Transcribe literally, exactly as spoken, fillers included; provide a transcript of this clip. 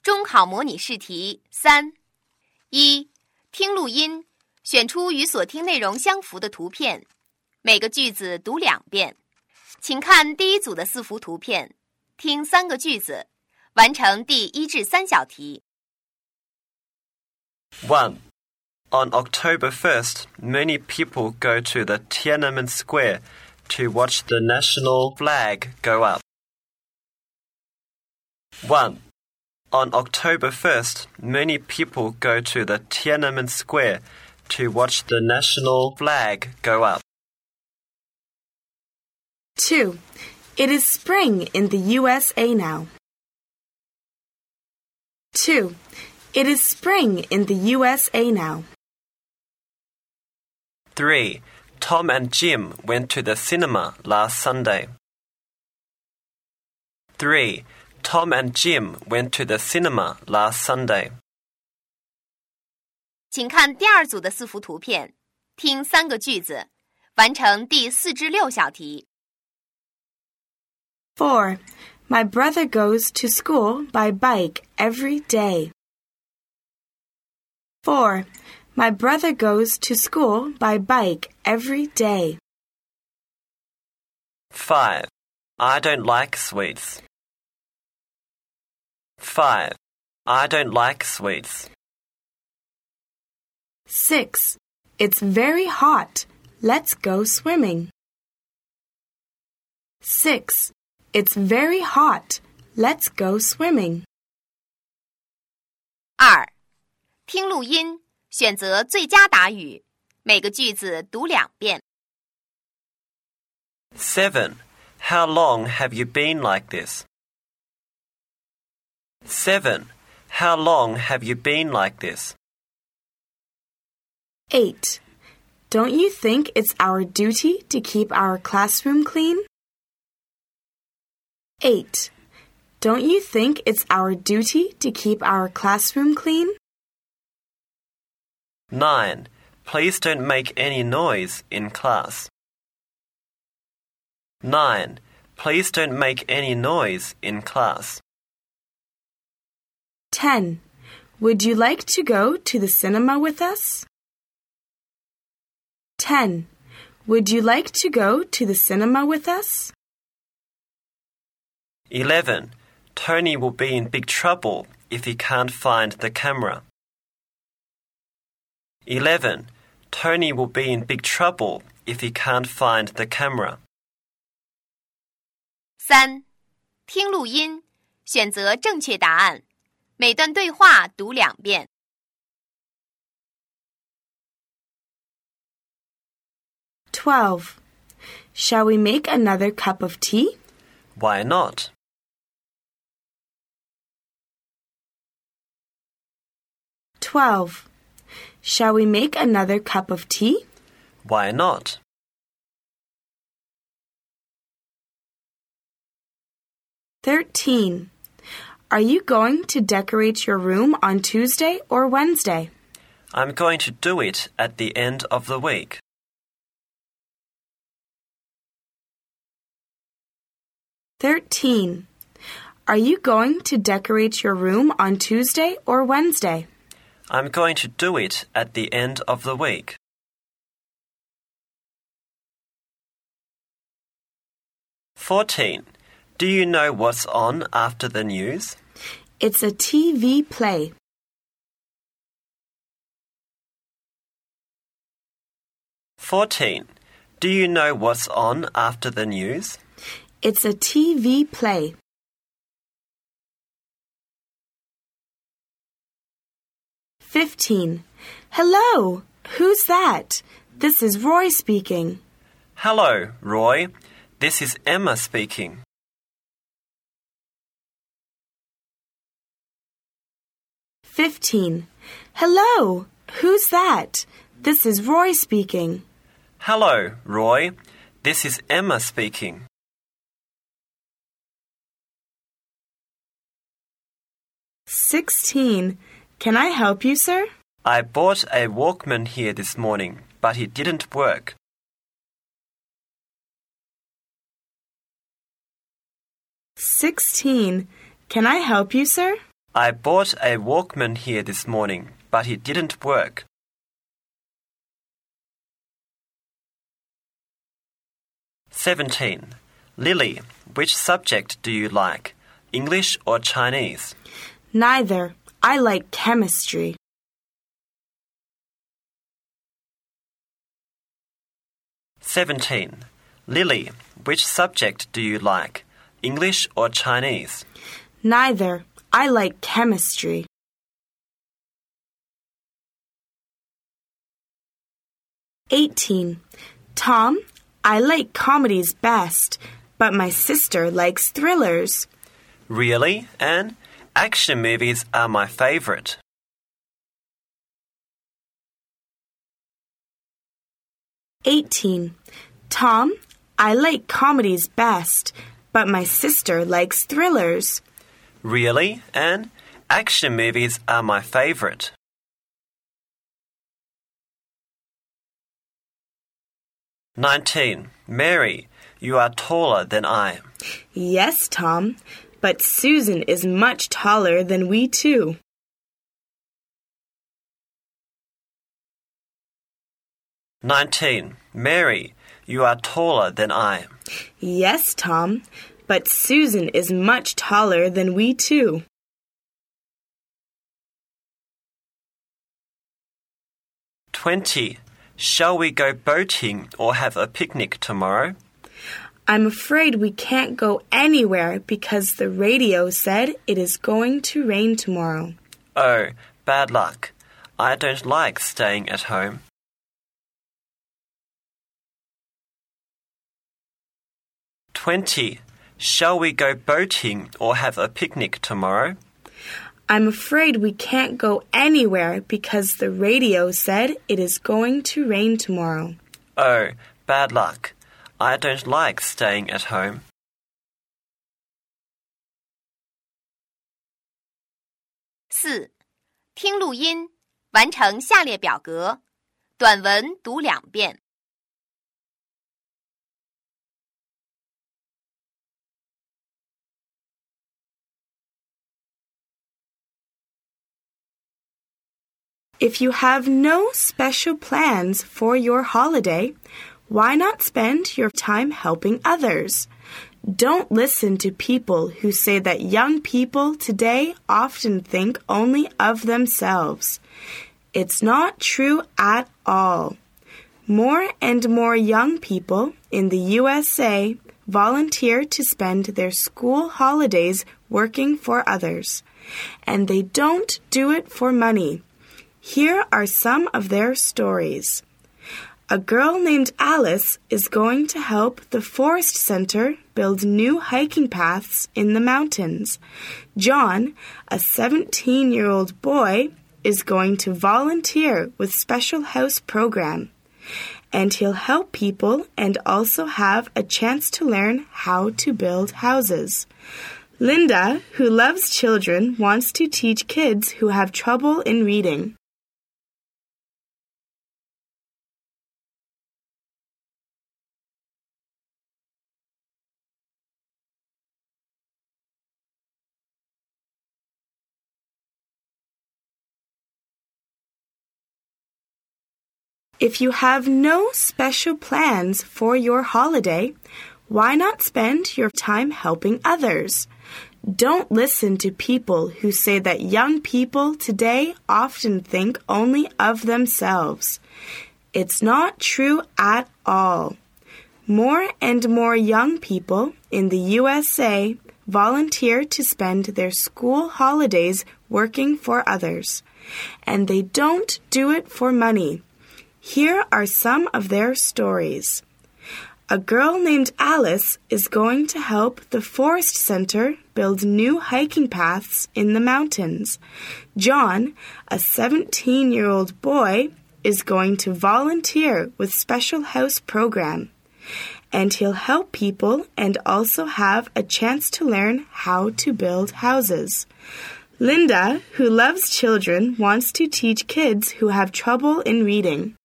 中考模拟试题三。一、听录音，选出与所听内容相符的图片，每个句子读两遍。请看第一组的四幅图片，听三个句子，完成第一至三小题。 one. On October first, many people go to the Tiananmen Square to watch the national flag go up. one. On October first, many people go to the Tiananmen Square to watch the national flag go up. two. It is spring in the U S A now. two. It is spring in the U S A now. three. Tom and Jim went to the cinema last Sunday. three. Tom and Jim went to the cinema last Sunday. 请看第二组的四幅图片，听三个句子，完成第四至六小题。 four. My brother goes to school by bike every day. four. My brother goes to school by bike every day. five. I don't like sweets. five. I don't like sweets. six. It's very hot. Let's go swimming. six. It's very hot. Let's go swimming. 二、听录音，选择最佳答语，每个句子读两遍。 seven. How long have you been like this? seven. How long have you been like this? eight. Don't you think it's our duty to keep our classroom clean? eight. Don't you think it's our duty to keep our classroom clean? nine. Please don't make any noise in class. nine. Please don't make any noise in class. ten. Would you like to go to the cinema with us? ten. Would you like to go to the cinema with us? eleven. Tony will be in big trouble if he can't find the camera. eleven. Tony will be in big trouble if he can't find the camera. 三、听录音，选择正确答案，每段对话读两遍。 twelve. Shall we make another cup of tea? Why not? twelve. Shall we make another cup of tea? Why not? thirteen. Are you going to decorate your room on Tuesday or Wednesday? I'm going to do it at the end of the week. thirteen. Are you going to decorate your room on Tuesday or Wednesday? I'm going to do it at the end of the week. fourteen. Do you know what's on after the news? It's a T V play. fourteen. Do you know what's on after the news? It's a T V play. fifteen. Hello, who's that? This is Roy speaking. Hello, Roy. This is Emma speaking. fifteen. Hello, who's that? This is Roy speaking. Hello, Roy. This is Emma speaking. sixteen. Can I help you, sir? I bought a Walkman here this morning, but it didn't work. sixteen. Can I help you, sir? I bought a Walkman here this morning, but it didn't work. seventeen. Lily, which subject do you like, English or Chinese? Neither. I like chemistry. seventeen. Lily, which subject do you like, English or Chinese? Neither. I like chemistry. eighteen. Tom, I like comedies best, but my sister likes thrillers. Really, Anne? Action movies are my favorite. eighteen. Tom, I like comedies best, but my sister likes thrillers. Really, Anne? Action movies are my favorite. nineteen. Mary, you are taller than I. Yes, Tom, but Susan is much taller than we two. nineteen. Mary, you are taller than I. Yes, Tom, but Susan is much taller than we two. twenty. Shall we go boating or have a picnic tomorrow? I'm afraid we can't go anywhere because the radio said it is going to rain tomorrow. Oh, bad luck. I don't like staying at home. twenty. Shall we go boating or have a picnic tomorrow? I'm afraid we can't go anywhere because the radio said it is going to rain tomorrow. Oh, bad luck. I don't like staying at home. 四、听录音，完成下列表格，短文读两遍。 If you have no special plans for your holiday, why not spend your time helping others? Don't listen to people who say that young people today often think only of themselves. It's not true at all. More and more young people in the U S A volunteer to spend their school holidays working for others, and they don't do it for money. Here are some of their stories. A girl named Alice is going to help the Forest Center build new hiking paths in the mountains. John, a seventeen-year-old boy, is going to volunteer with Special House Program. And he'll help people and also have a chance to learn how to build houses. Linda, who loves children, wants to teach kids who have trouble in reading. If you have no special plans for your holiday, why not spend your time helping others? Don't listen to people who say that young people today often think only of themselves. It's not true at all. More and more young people in the U S A volunteer to spend their school holidays working for others, and they don't do it for money. Here are some of their stories. A girl named Alice is going to help the Forest Center build new hiking paths in the mountains. John, a seventeen-year-old boy, is going to volunteer with Special House Program. And he'll help people and also have a chance to learn how to build houses. Linda, who loves children, wants to teach kids who have trouble in reading.